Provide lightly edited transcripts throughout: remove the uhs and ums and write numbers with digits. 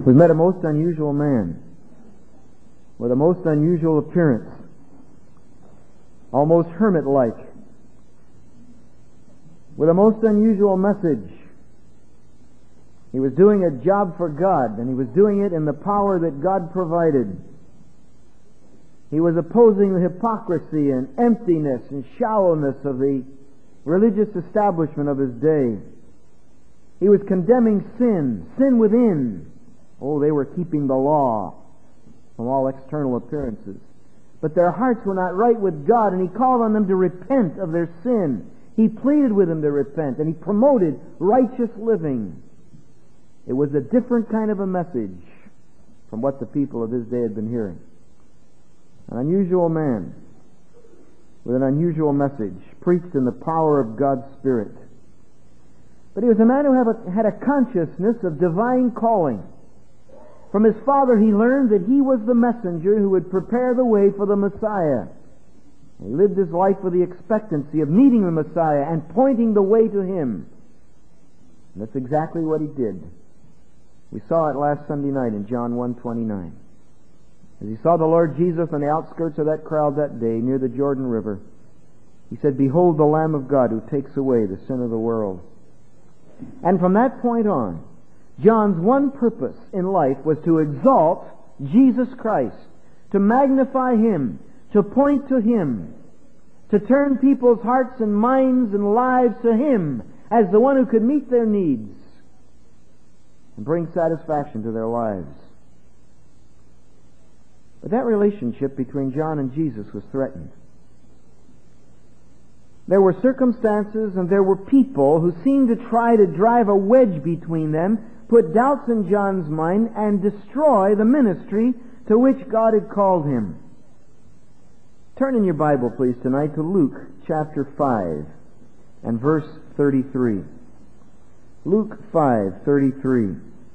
We've met a most unusual man with a most unusual appearance, almost hermit-like, with a most unusual message. He was doing a job for God, and he was doing it in the power that God provided. He was opposing the hypocrisy and emptiness and shallowness of the religious establishment of his day. He was condemning sin within. Oh, they were keeping the law from all external appearances. But their hearts were not right with God, and he called on them to repent of their sin. He pleaded with them to repent, and he promoted righteous living. It was a different kind of a message from what the people of his day had been hearing. An unusual man with an unusual message, preached in the power of God's Spirit. But he was a man who had a consciousness of divine calling. From his father he learned that he was the messenger who would prepare the way for the Messiah. He lived his life with the expectancy of meeting the Messiah and pointing the way to him. And that's exactly what he did. We saw it last Sunday night in John 1:29. As he saw the Lord Jesus on the outskirts of that crowd that day near the Jordan River, he said, "Behold the Lamb of God who takes away the sin of the world." And from that point on, John's one purpose in life was to exalt Jesus Christ, to magnify Him, to point to Him, to turn people's hearts and minds and lives to Him as the one who could meet their needs and bring satisfaction to their lives. But that relationship between John and Jesus was threatened. There were circumstances and there were people who seemed to try to drive a wedge between them, put doubts in John's mind, and destroy the ministry to which God had called him. Turn in your Bible, please, tonight to Luke chapter 5 and verse 33. Luke 5:33.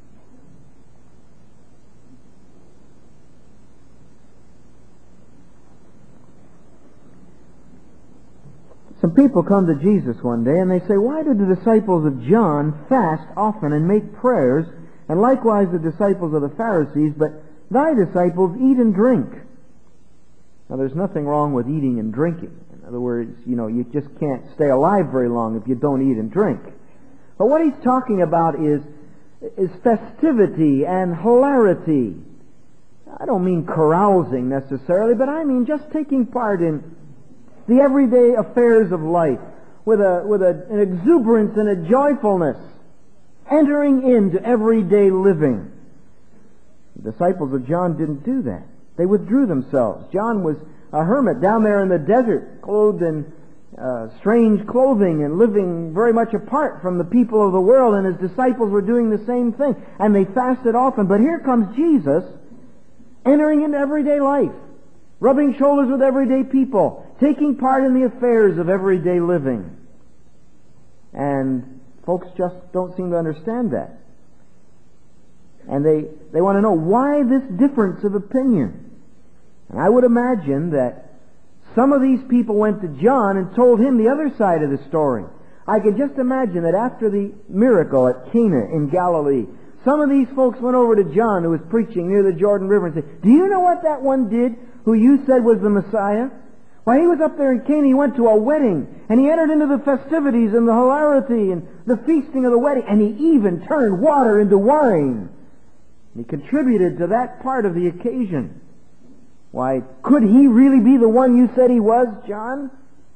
Some people come to Jesus one day and they say, "Why do the disciples of John fast often and make prayers, and likewise the disciples of the Pharisees, but thy disciples eat and drink?" Now, there's nothing wrong with eating and drinking. In other words, you just can't stay alive very long if you don't eat and drink. But what he's talking about is festivity and hilarity. I don't mean carousing necessarily, but I mean just taking part in the everyday affairs of life with an exuberance and a joyfulness, entering into everyday living. The disciples of John didn't do that. They withdrew themselves. John was a hermit down there in the desert, clothed in strange clothing and living very much apart from the people of the world, and his disciples were doing the same thing, and they fasted often. But here comes Jesus entering into everyday life, rubbing shoulders with everyday people, taking part in the affairs of everyday living. And folks just don't seem to understand that. And they want to know, why this difference of opinion? And I would imagine that some of these people went to John and told him the other side of the story. I could just imagine that after the miracle at Cana in Galilee, some of these folks went over to John, who was preaching near the Jordan River, and said, "Do you know what that one did who you said was the Messiah? Why, he was up there in Cana, he went to a wedding, and he entered into the festivities and the hilarity and the feasting of the wedding, and he even turned water into wine. And he contributed to that part of the occasion. Why, could he really be the one you said he was, John?"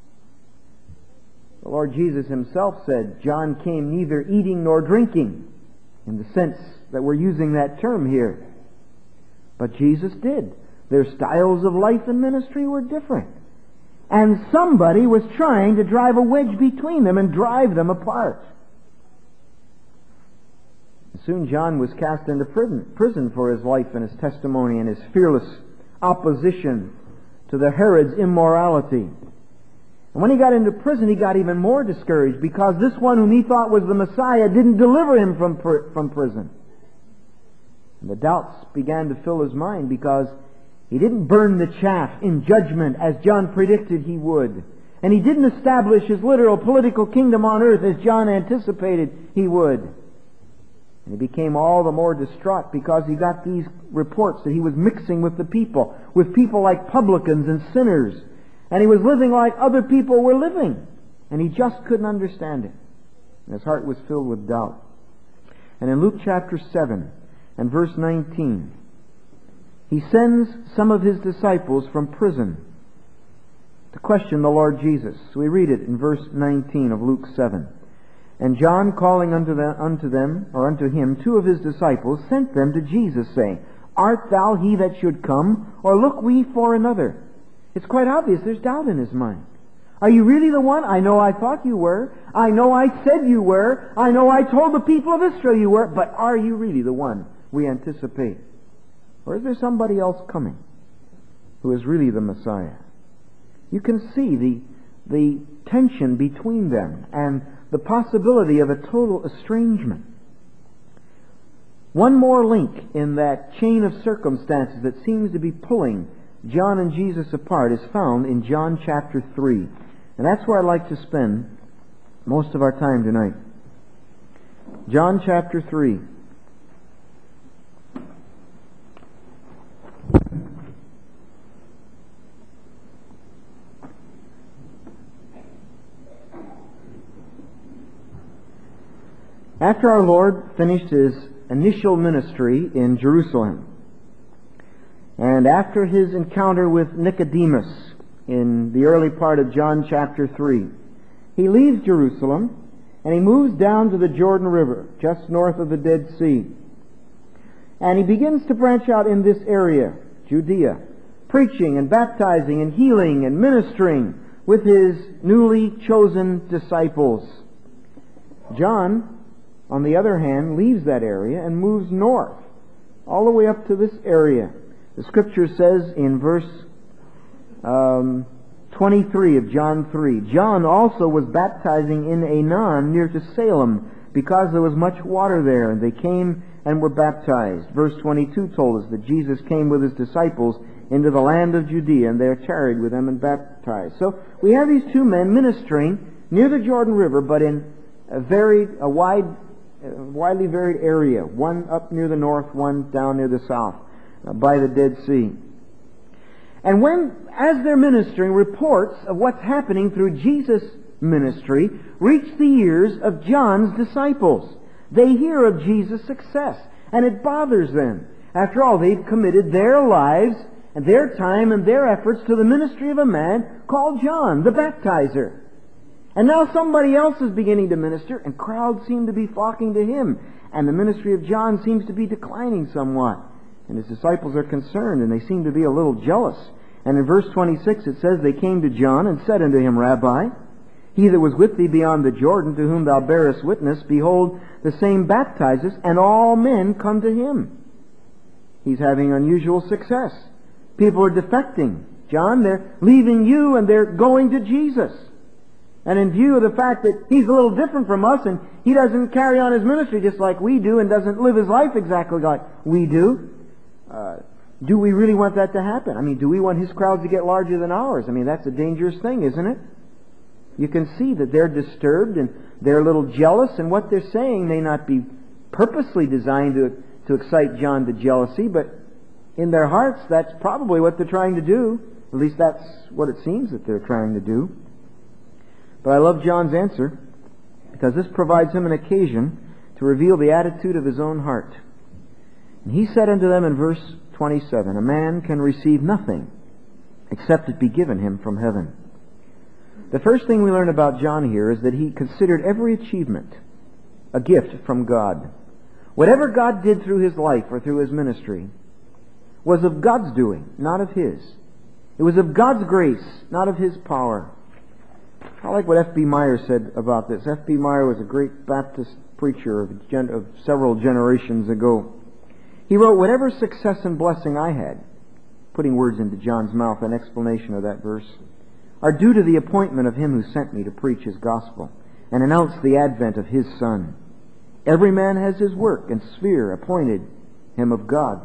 The Lord Jesus himself said, John came neither eating nor drinking, in the sense that we're using that term here. But Jesus did. Their styles of life and ministry were different. And somebody was trying to drive a wedge between them and drive them apart. Soon John was cast into prison for his life and his testimony and his fearless opposition to the Herod's immorality. And when he got into prison, he got even more discouraged, because this one whom he thought was the Messiah didn't deliver him from prison. And the doubts began to fill his mind, because he didn't burn the chaff in judgment as John predicted he would. And he didn't establish his literal political kingdom on earth as John anticipated he would. And he became all the more distraught because he got these reports that he was mixing with people like publicans and sinners. And he was living like other people were living. And he just couldn't understand it. And his heart was filled with doubt. And in Luke chapter 7 and verse 19, he sends some of his disciples from prison to question the Lord Jesus. So we read it in verse 19 of Luke 7. And John, calling unto him 2 of his disciples, sent them to Jesus, saying, Art thou he that should come, or look we for another? It's quite obvious there's doubt in his mind. Are you really the one? I know I thought you were. I know I said you were. I know I told the people of Israel you were. But are you really the one we anticipate? Or is there somebody else coming who is really the Messiah? You can see the tension between them and the possibility of a total estrangement. One more link in that chain of circumstances that seems to be pulling John and Jesus apart is found in John chapter 3. And that's where I'd like to spend most of our time tonight. John chapter 3. After our Lord finished His initial ministry in Jerusalem, and after His encounter with Nicodemus in the early part of John chapter 3, He leaves Jerusalem and He moves down to the Jordan River, just north of the Dead Sea. And He begins to branch out in this area, Judea, preaching and baptizing and healing and ministering with His newly chosen disciples. John, on the other hand, leaves that area and moves north, all the way up to this area. The Scripture says in verse 23 of John 3, John also was baptizing in Aenon near to Salem, because there was much water there, and they came and were baptized. Verse 22 told us that Jesus came with His disciples into the land of Judea, and there tarried with them and baptized. So we have these 2 men ministering near the Jordan River, but in a widely varied area, one up near the north, one down near the south, by the Dead Sea. And as they're ministering, reports of what's happening through Jesus' ministry reach the ears of John's disciples. They hear of Jesus' success, and it bothers them. After all, they've committed their lives and their time and their efforts to the ministry of a man called John, the baptizer. And now somebody else is beginning to minister, and crowds seem to be flocking to him. And the ministry of John seems to be declining somewhat. And his disciples are concerned, and they seem to be a little jealous. And in verse 26 it says, They came to John and said unto him, Rabbi, he that was with thee beyond the Jordan, to whom thou bearest witness, behold, the same baptizeth, and all men come to him. He's having unusual success. People are defecting. John, they're leaving you and they're going to Jesus. And in view of the fact that he's a little different from us, and he doesn't carry on his ministry just like we do, and doesn't live his life exactly like we do, do we really want that to happen? I mean, do we want his crowds to get larger than ours? I mean, that's a dangerous thing, isn't it? You can see that they're disturbed and they're a little jealous, and what they're saying may not be purposely designed to excite John to jealousy, but in their hearts, that's probably what they're trying to do. At least that's what it seems that they're trying to do. But I love John's answer, because this provides him an occasion to reveal the attitude of his own heart. And he said unto them in verse 27, A man can receive nothing except it be given him from heaven. The first thing we learn about John here is that he considered every achievement a gift from God. Whatever God did through his life or through his ministry was of God's doing, not of his. It was of God's grace, not of his power. I like what F.B. Meyer said about this. F.B. Meyer was a great Baptist preacher of several generations ago. He wrote, Whatever success and blessing I had, putting words into John's mouth in explanation of that verse, are due to the appointment of him who sent me to preach his gospel and announce the advent of his Son. Every man has his work and sphere appointed him of God.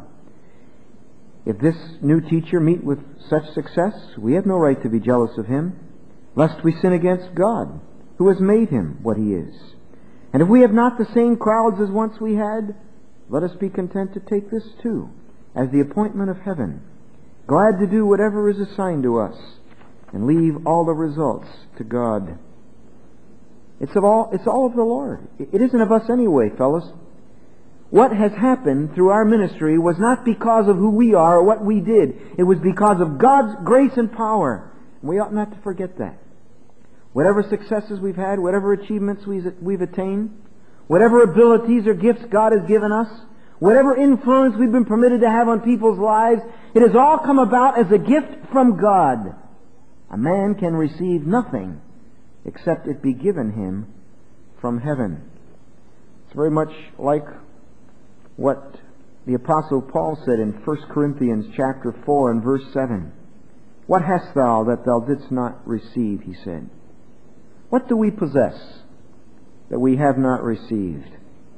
If this new teacher meet with such success, we have no right to be jealous of him, lest we sin against God, who has made him what he is. And if we have not the same crowds as once we had, let us be content to take this too, as the appointment of heaven, glad to do whatever is assigned to us, and leave all the results to God. It's all of the Lord. It isn't of us anyway, fellas. What has happened through our ministry was not because of who we are or what we did. It was because of God's grace and power. We ought not to forget that. Whatever successes we've had, whatever achievements we've attained, whatever abilities or gifts God has given us, whatever influence we've been permitted to have on people's lives, it has all come about as a gift from God. A man can receive nothing except it be given him from heaven. It's very much like what the Apostle Paul said in 1 Corinthians chapter 4 and verse 7. What hast thou that thou didst not receive, he said. What do we possess that we have not received?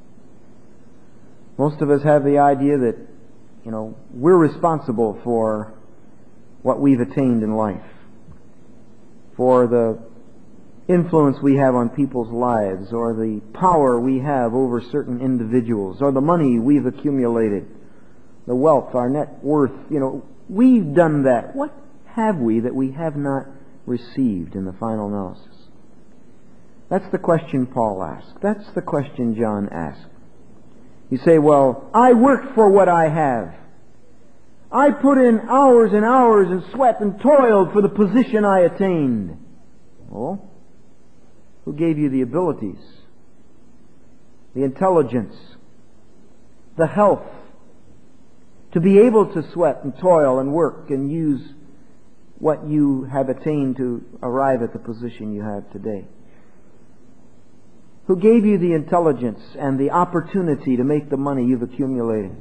Most of us have the idea that, we're responsible for what we've attained in life, for the influence we have on people's lives, or the power we have over certain individuals, or the money we've accumulated, the wealth, our net worth. We've done that. What have we that we have not received in the final analysis? That's the question Paul asked. That's the question John asked. You say, well, I worked for what I have. I put in hours and hours and sweat and toiled for the position I attained. Well, who gave you the abilities, the intelligence, the health to be able to sweat and toil and work and use what you have attained to arrive at the position you have today? Who gave you the intelligence and the opportunity to make the money you've accumulated?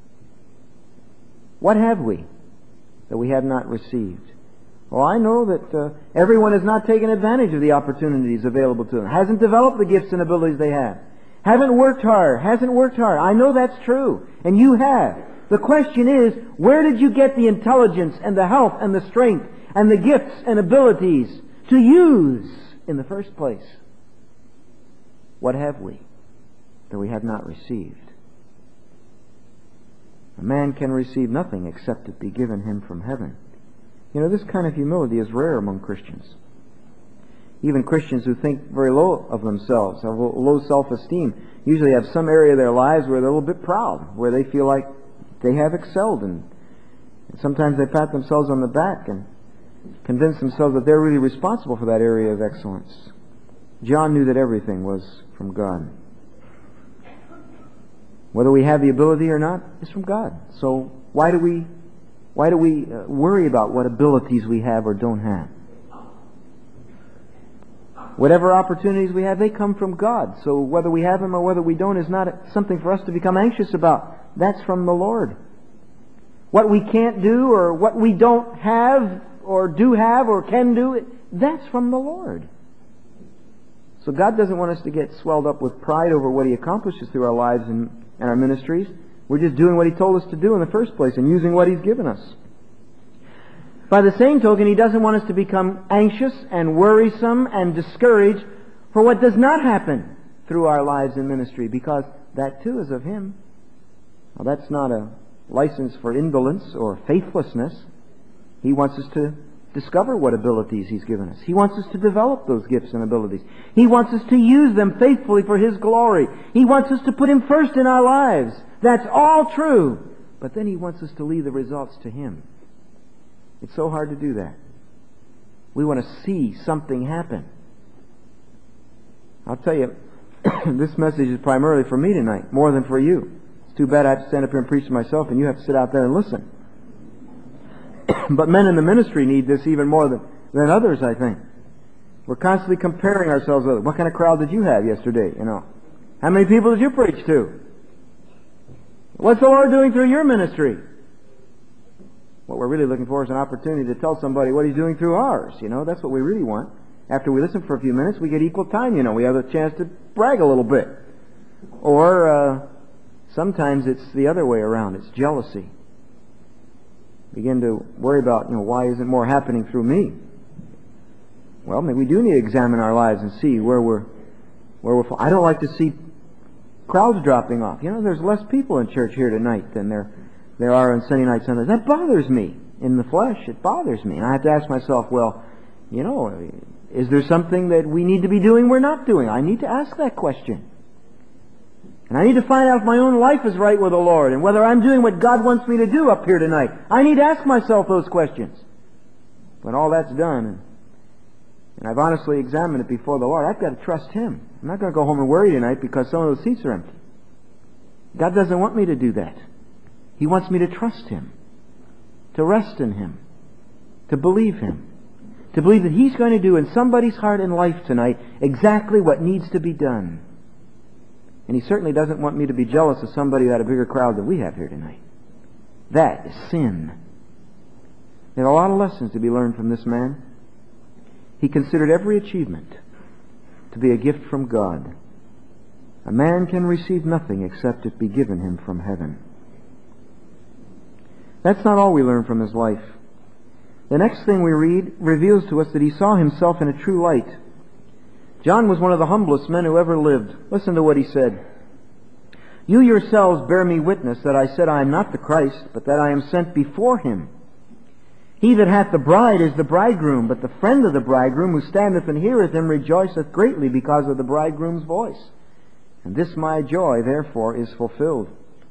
What have we that we have not received? Well, I know that everyone has not taken advantage of the opportunities available to them, hasn't developed the gifts and abilities they have, hasn't worked hard. I know that's true, and you have. The question is, where did you get the intelligence and the health and the strength and the gifts and abilities to use in the first place? What have we that we have not received? A man can receive nothing except it be given him from heaven. This kind of humility is rare among Christians. Even Christians who think very low of themselves, have low self-esteem, usually have some area of their lives where they're a little bit proud, where they feel like they have excelled, and sometimes they pat themselves on the back and convince themselves that they're really responsible for that area of excellence. John knew that everything was from God. Whether we have the ability or not, it's from God. So why do we worry about what abilities we have or don't have? Whatever opportunities we have, they come from God. So whether we have them or whether we don't is not something for us to become anxious about. That's from the Lord. What we can't do or what we don't have or do have or can do, that's from the Lord. So God doesn't want us to get swelled up with pride over what He accomplishes through our lives and our ministries. We're just doing what He told us to do in the first place and using what He's given us. By the same token, He doesn't want us to become anxious and worrisome and discouraged for what does not happen through our lives in ministry, because that too is of Him. Now, that's not a license for indolence or faithlessness. He wants us to discover what abilities He's given us. He wants us to develop those gifts and abilities. He wants us to use them faithfully for His glory. He wants us to put Him first in our lives. That's all true. But then He wants us to leave the results to Him. It's so hard to do that. We want to see something happen. I'll tell you, this message is primarily for me tonight, more than for you. It's too bad I have to stand up here and preach to myself and you have to sit out there and listen. But men in the ministry need this even more than others, I think. We're constantly comparing ourselves with others. What kind of crowd did you have yesterday? How many people did you preach to? What's the Lord doing through your ministry? What we're really looking for is an opportunity to tell somebody what He's doing through ours. That's what we really want. After we listen for a few minutes, we get equal time. We have a chance to brag a little bit. Or sometimes it's the other way around. It's jealousy. Begin to worry about, why isn't more happening through me? Well, maybe we do need to examine our lives and see where we're where I don't like to see crowds dropping off. There's less people in church here tonight than there are on Sunday night Sundays. That bothers me. In the flesh, it bothers me. And I have to ask myself, well, is there something that we need to be doing we're not doing? I need to ask that question. And I need to find out if my own life is right with the Lord and whether I'm doing what God wants me to do up here tonight. I need to ask myself those questions. When all that's done, and I've honestly examined it before the Lord, I've got to trust Him. I'm not going to go home and worry tonight because some of those seats are empty. God doesn't want me to do that. He wants me to trust Him, to rest in Him, to believe Him, to believe that He's going to do in somebody's heart and life tonight exactly what needs to be done. And He certainly doesn't want me to be jealous of somebody who had a bigger crowd than we have here tonight. That is sin. There are a lot of lessons to be learned from this man. He considered every achievement to be a gift from God. A man can receive nothing except it be given him from heaven. That's not all we learn from his life. The next thing we read reveals to us that he saw himself in a true light. John was one of the humblest men who ever lived. Listen to what he said. You yourselves bear me witness that I said I am not the Christ, but that I am sent before Him. He that hath the bride is the bridegroom, but the friend of the bridegroom who standeth and heareth him rejoiceth greatly because of the bridegroom's voice. And this my joy, therefore, is fulfilled.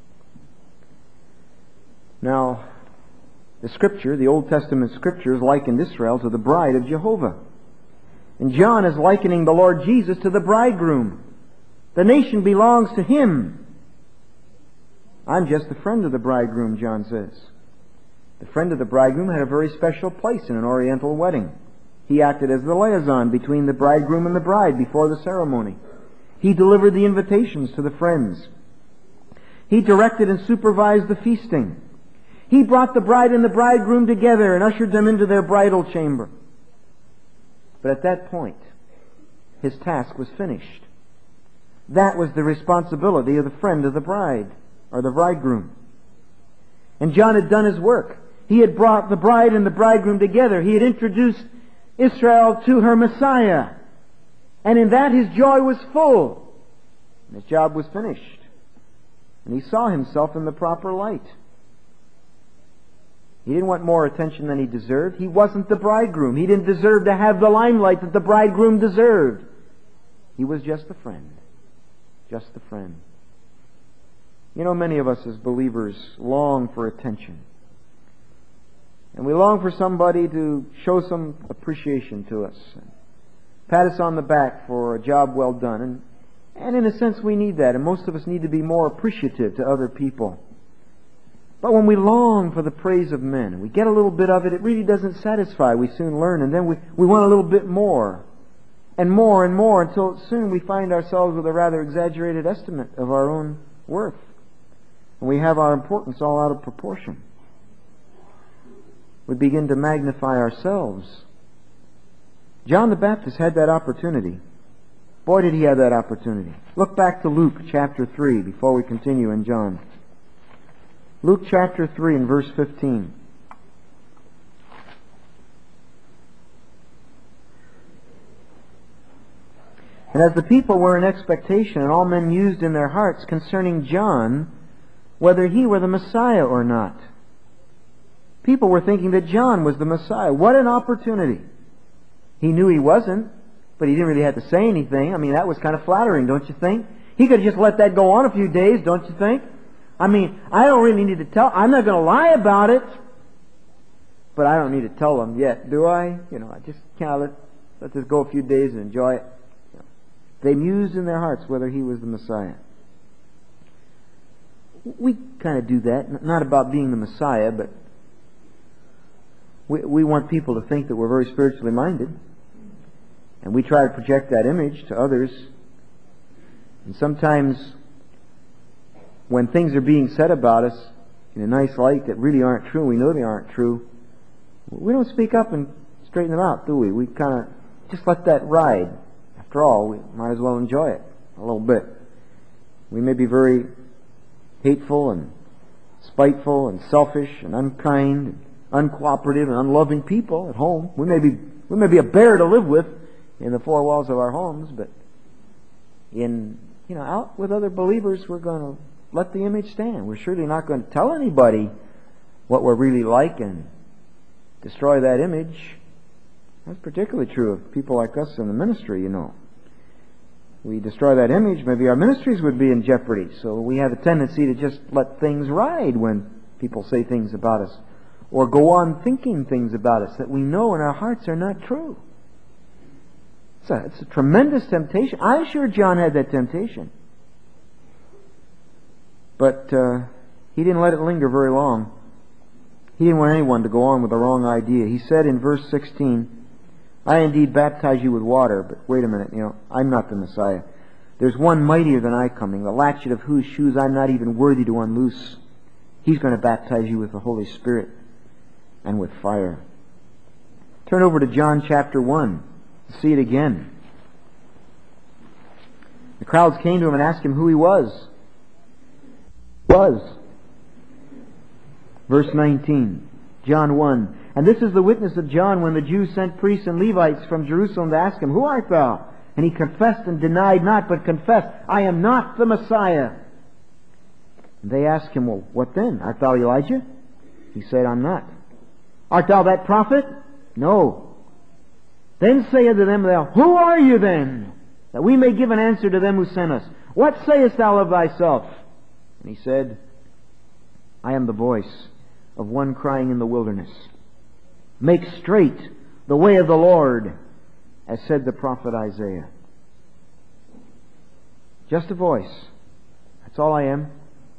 Now, the Scripture, the Old Testament Scriptures, likened Israel to the bride of Jehovah. And John is likening the Lord Jesus to the bridegroom. The nation belongs to Him. I'm just the friend of the bridegroom, John says. The friend of the bridegroom had a very special place in an Oriental wedding. He acted as the liaison between the bridegroom and the bride before the ceremony. He delivered the invitations to the friends. He directed and supervised the feasting. He brought the bride and the bridegroom together and ushered them into their bridal chamber. But at that point, his task was finished. That was the responsibility of the friend of the bride, or the bridegroom. And John had done his work. He had brought the bride and the bridegroom together. He had introduced Israel to her Messiah. And in that his joy was full. And his job was finished. And he saw himself in the proper light. He didn't want more attention than he deserved. He wasn't the bridegroom. He didn't deserve to have the limelight that the bridegroom deserved. He was just a friend. Just a friend. Many of us as believers long for attention. And we long for somebody to show some appreciation to us. Pat us on the back for a job well done. And in a sense we need that. And most of us need to be more appreciative to other people. But when we long for the praise of men, and we get a little bit of it, it really doesn't satisfy. We soon learn, and then we want a little bit more, and more, until soon we find ourselves with a rather exaggerated estimate of our own worth. And we have our importance all out of proportion. We begin to magnify ourselves. John the Baptist had that opportunity. Boy, did he have that opportunity. Look back to Luke chapter 3 before we continue in John. Luke chapter 3 and verse 15. And as the people were in expectation, and all men mused in their hearts concerning John, whether he were the Messiah or not. People were thinking that John was the Messiah. What an opportunity. He knew he wasn't, but he didn't really have to say anything. That was kind of flattering, don't you think? He could have just let that go on a few days, don't you think? I don't really need to tell. I'm not going to lie about it, but I don't need to tell them yet, do I? I just kind of let this go a few days and enjoy it. They mused in their hearts whether he was the Messiah. We kind of do that, not about being the Messiah, but we want people to think that we're very spiritually minded. And we try to project that image to others. And sometimes when things are being said about us in a nice light that really aren't true, we know they aren't true, we don't speak up and straighten them out, do we? We kind of just let that ride. After all, we might as well enjoy it a little bit. We may be very hateful and spiteful and selfish and unkind and uncooperative and unloving people at home. We may be a bear to live with in the four walls of our homes, but out with other believers, we're going to let the image stand. We're surely not going to tell anybody what we're really like and destroy that image. That's particularly true of people like us in the ministry, We destroy that image, maybe our ministries would be in jeopardy. So we have a tendency to just let things ride when people say things about us, or go on thinking things about us that we know in our hearts are not true. It's a tremendous temptation. I'm sure John had that temptation. But he didn't let it linger very long. He didn't want anyone to go on with the wrong idea. He said in verse 16, I indeed baptize you with water, but wait a minute, I'm not the Messiah. There's one mightier than I coming, the latchet of whose shoes I'm not even worthy to unloose. He's going to baptize you with the Holy Spirit and with fire. Turn over to John chapter 1. See it again. The crowds came to him and asked him who he was. Verse 19, John 1. And this is the witness of John when the Jews sent priests and Levites from Jerusalem to ask him, Who art thou? And he confessed and denied not, but confessed, I am not the Messiah. And they asked him, Well, what then? Art thou Elijah? He said, I'm not. Art thou that prophet? No. Then say unto them, Who are you then? That we may give an answer to them who sent us. What sayest thou of thyself? And he said, I am the voice of one crying in the wilderness, Make straight the way of the Lord, as said the prophet Isaiah. Just a voice. That's all I am.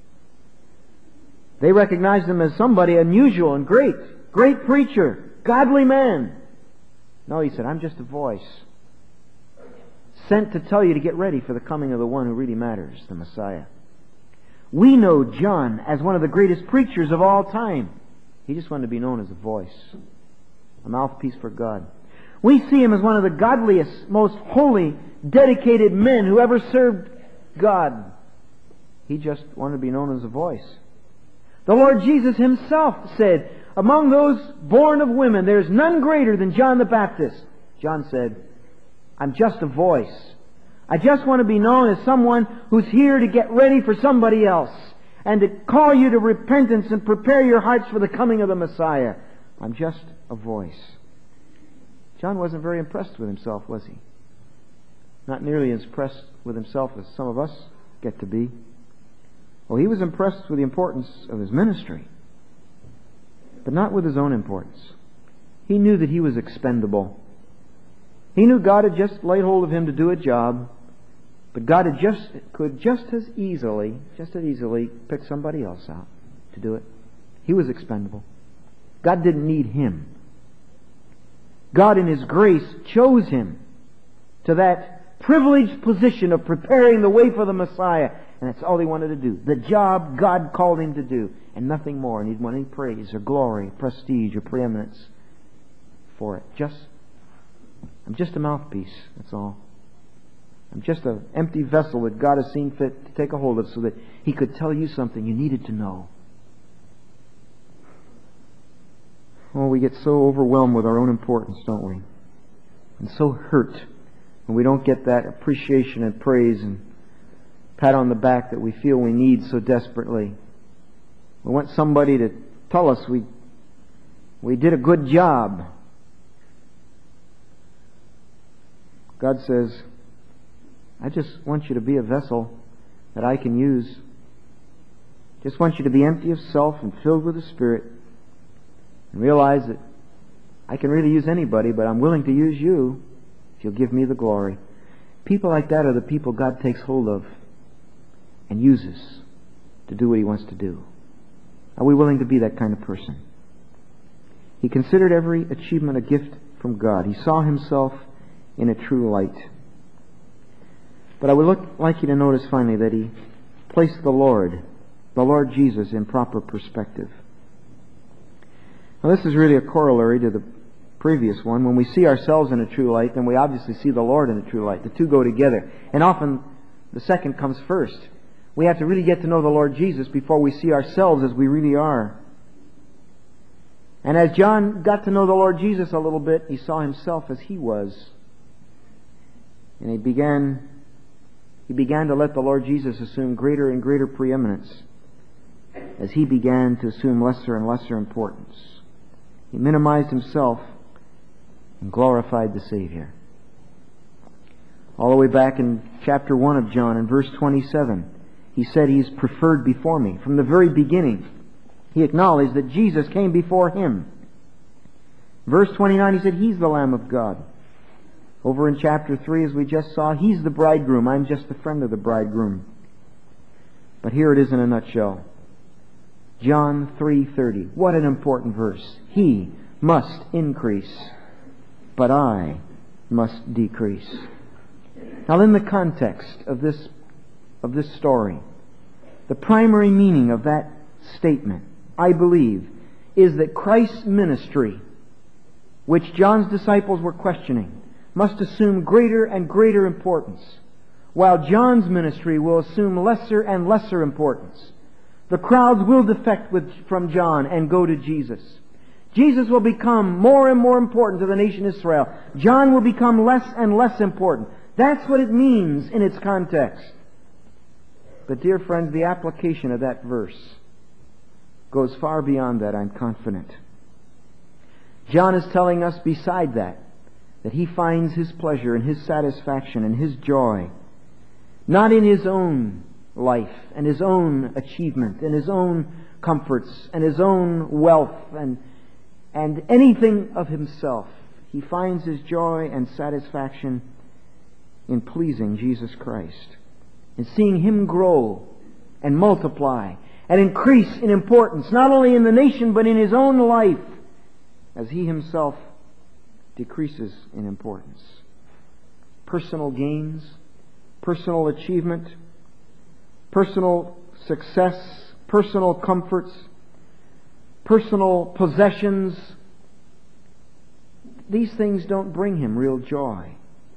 They recognized him as somebody unusual and great preacher, godly man. No, he said, I'm just a voice sent to tell you to get ready for the coming of the one who really matters, the Messiah. We know John as one of the greatest preachers of all time. He just wanted to be known as a voice, a mouthpiece for God. We see him as one of the godliest, most holy, dedicated men who ever served God. He just wanted to be known as a voice. The Lord Jesus himself said, Among those born of women, there is none greater than John the Baptist. John said, I'm just a voice. I just want to be known as someone who's here to get ready for somebody else and to call you to repentance and prepare your hearts for the coming of the Messiah. I'm just a voice. John wasn't very impressed with himself, was he? Not nearly as impressed with himself as some of us get to be. Well, he was impressed with the importance of his ministry, but not with his own importance. He knew that he was expendable. He knew God had just laid hold of him to do a job, but God could just as easily pick somebody else out to do it. He was expendable. God didn't need him. God in His grace chose him to that privileged position of preparing the way for the Messiah. And that's all he wanted to do. The job God called him to do. And nothing more. And he didn't want any praise or glory, prestige or preeminence for it. I'm just a mouthpiece. That's all. I'm just an empty vessel that God has seen fit to take a hold of so that He could tell you something you needed to know. Oh, we get so overwhelmed with our own importance, don't we? And so hurt when we don't get that appreciation and praise and pat on the back that we feel we need so desperately. We want somebody to tell us we did a good job. God says, I just want you to be a vessel that I can use. Just want you to be empty of self and filled with the Spirit. And realize that I can really use anybody, but I'm willing to use you if you'll give me the glory. People like that are the people God takes hold of and uses to do what He wants to do. Are we willing to be that kind of person? He considered every achievement a gift from God. He saw himself in a true light. But I would like you to notice finally that he placed the Lord Jesus, in proper perspective. Now this is really a corollary to the previous one. When we see ourselves in a true light, then we obviously see the Lord in a true light. The two go together. And often the second comes first. We have to really get to know the Lord Jesus before we see ourselves as we really are. And as John got to know the Lord Jesus a little bit, he saw himself as He was. And he began He began to let the Lord Jesus assume greater and greater preeminence as he began to assume lesser and lesser importance. He minimized himself and glorified the Savior. All the way back in chapter 1 of John, in verse 27, he said He's preferred before me. From the very beginning, he acknowledged that Jesus came before him. Verse 29, he said, He's the Lamb of God. Over in chapter 3, as we just saw, He's the bridegroom. I'm just the friend of the bridegroom. But here it is in a nutshell. John 3:30. What an important verse. He must increase, but I must decrease. Now, in the context of this story, the primary meaning of that statement, I believe, is that Christ's ministry, which John's disciples were questioning, must assume greater and greater importance, while John's ministry will assume lesser and lesser importance. The crowds will defect from John and go to Jesus. Jesus will become more and more important to the nation Israel. John will become less and less important. That's what it means in its context. But dear friends, the application of that verse goes far beyond that, I'm confident. John is telling us beside that he finds his pleasure and his satisfaction and his joy not in his own life and his own achievement and his own comforts and his own wealth and anything of himself. He finds his joy and satisfaction in pleasing Jesus Christ, in seeing Him grow and multiply and increase in importance, not only in the nation but in his own life, as he himself decreases in importance. Personal gains, personal achievement, personal success, personal comforts, personal possessions, these things don't bring him real joy.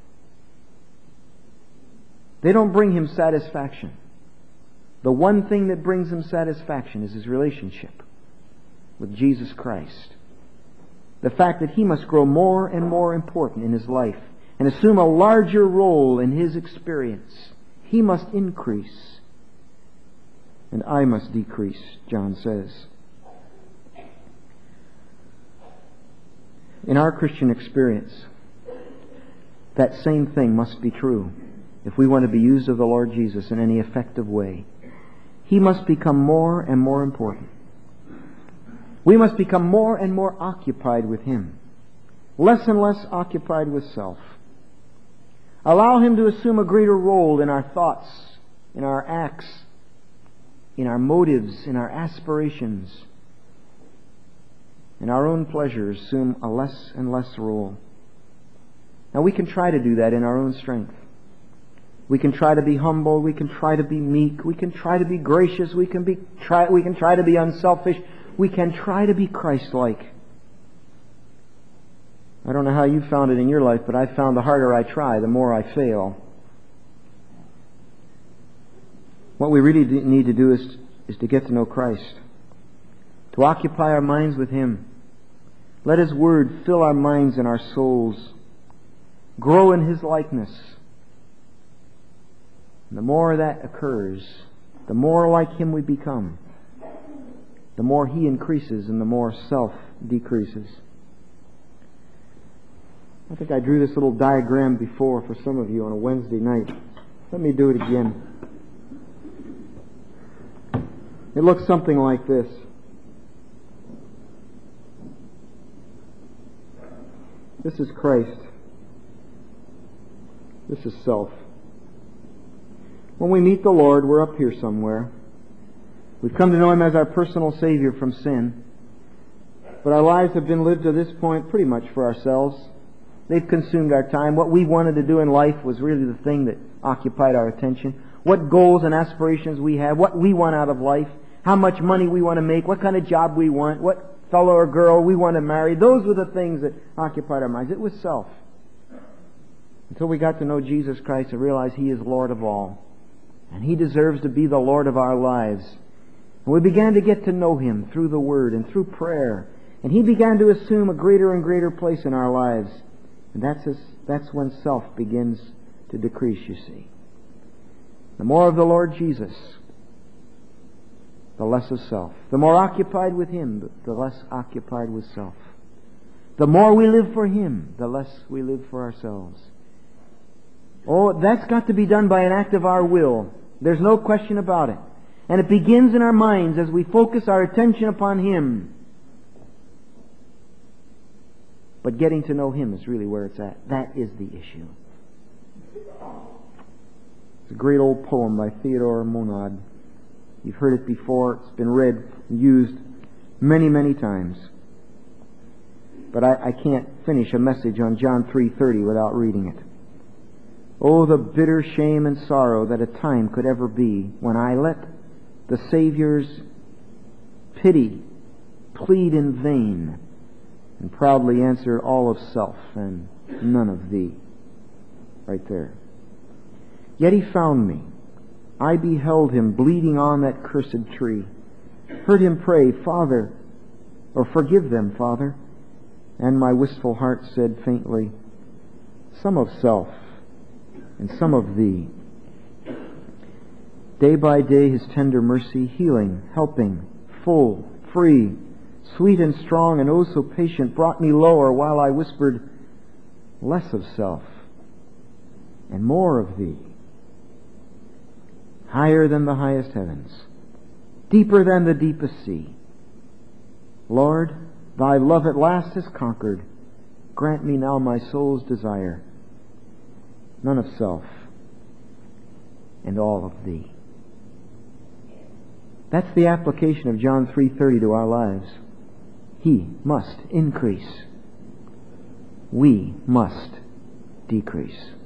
They don't bring him satisfaction. The one thing that brings him satisfaction is his relationship with Jesus Christ. The fact that he must grow more and more important in his life and assume a larger role in his experience. He must increase, and I must decrease, John says. In our Christian experience, that same thing must be true if we want to be used of the Lord Jesus in any effective way. He must become more and more important. We must become more and more occupied with Him, less and less occupied with self. Allow Him to assume a greater role in our thoughts, in our acts, in our motives, in our aspirations. And our own pleasures assume a less and less role. Now we can try to do that in our own strength. We can try to be humble. We can try to be meek. We can try to be gracious. We can try to be unselfish. We can try to be Christ-like. I don't know how you found it in your life, but I found the harder I try, the more I fail. What we really need to do is to get to know Christ, to occupy our minds with Him. Let His Word fill our minds and our souls. Grow in His likeness. And the more that occurs, the more like Him we become. The more He increases and the more self decreases. I think I drew this little diagram before for some of you on a Wednesday night. Let me do it again. It looks something like this. This is Christ. This is self. When we meet the Lord, we're up here somewhere. We've come to know Him as our personal Savior from sin. But our lives have been lived to this point pretty much for ourselves. They've consumed our time. What we wanted to do in life was really the thing that occupied our attention. What goals and aspirations we have, what we want out of life, how much money we want to make, what kind of job we want, what fellow or girl we want to marry. Those were the things that occupied our minds. It was self. Until we got to know Jesus Christ and realized He is Lord of all. And He deserves to be the Lord of our lives. And we began to get to know Him through the Word and through prayer. And He began to assume a greater and greater place in our lives. And that's when self begins to decrease, you see. The more of the Lord Jesus, the less of self. The more occupied with Him, the less occupied with self. The more we live for Him, the less we live for ourselves. Oh, that's got to be done by an act of our will. There's no question about it. And it begins in our minds as we focus our attention upon Him. But getting to know Him is really where it's at. That is the issue. It's a great old poem by Theodore Monod. You've heard it before. It's been read and used many, many times. But I can't finish a message on John 3:30 without reading it. Oh, the bitter shame and sorrow that a time could ever be when I let the Savior's pity plead in vain and proudly answer all of self and none of Thee. Right there. Yet He found me. I beheld Him bleeding on that cursed tree. Heard Him pray, Father, or forgive them, Father. And my wistful heart said faintly, some of self and some of Thee. Day by day His tender mercy, healing, helping, full, free, sweet and strong, and oh so patient, brought me lower while I whispered, less of self and more of Thee. Higher than the highest heavens, deeper than the deepest sea. Lord, Thy love at last has conquered. Grant me now my soul's desire. None of self and all of Thee. That's the application of John 3:30 to our lives. He must increase. We must decrease.